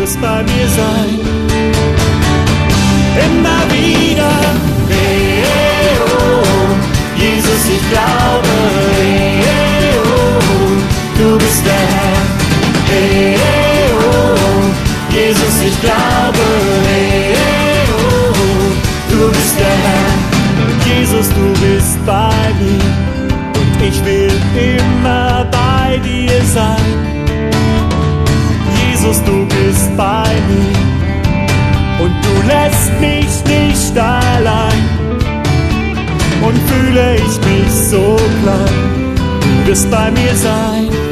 wirst bei mir sein. Immer wieder, hey, hey, oh, Jesus, ich glaube, hey, hey, oh, du bist der Herr. Hey, hey, oh, Jesus, ich glaube, hey, hey, oh, du bist der Herr. Jesus, du bist bei mir und ich will immer bei dir sein. Jesus, du bist bei mir und du lässt mich nicht allein. Und fühle ich mich so klein, du wirst bei mir sein.